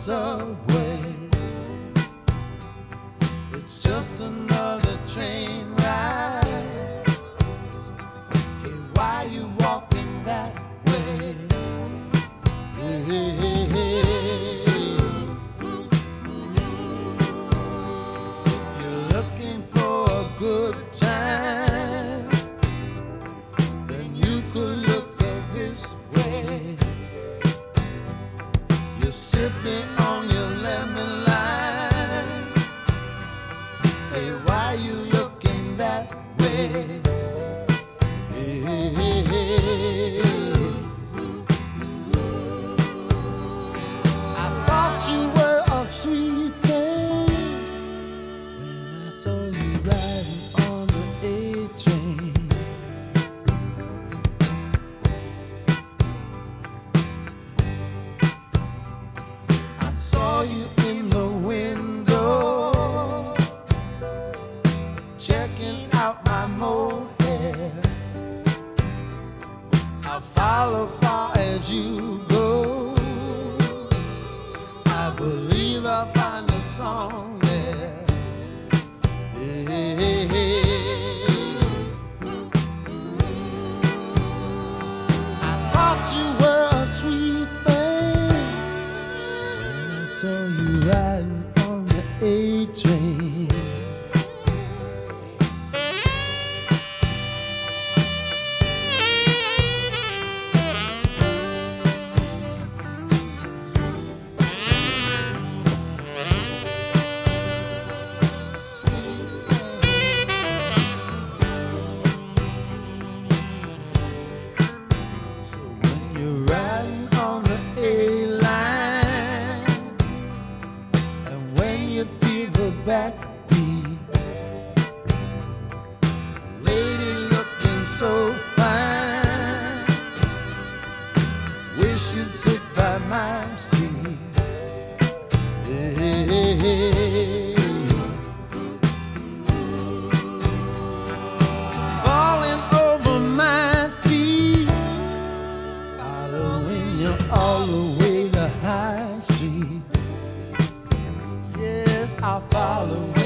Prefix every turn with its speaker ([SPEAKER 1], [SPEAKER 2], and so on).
[SPEAKER 1] subway. It's just another train ride. Hey, why you walking that way? Hey, hey, hey, hey. If you're looking for a good time, then you could look at this way. You're sipping on your lemon lime. Hey, why you looking that way? Hey, hey, hey, hey. I thought you were a sweet thing when I saw you riding on the A train. I saw you in the window, checking out my mohair. I'll follow far as you go. I believe I'll find a song there. Hey, hey, hey. I thought you were a sweet thing when I saw you riding on the A train. So when you're riding on the A line, and when you feel the backbeat, lady looking so fine, wish you'd sit by my seat. Hey, hey, hey, hey. Falling over my feet, following you all the way to High Street. Yes, I'll follow you.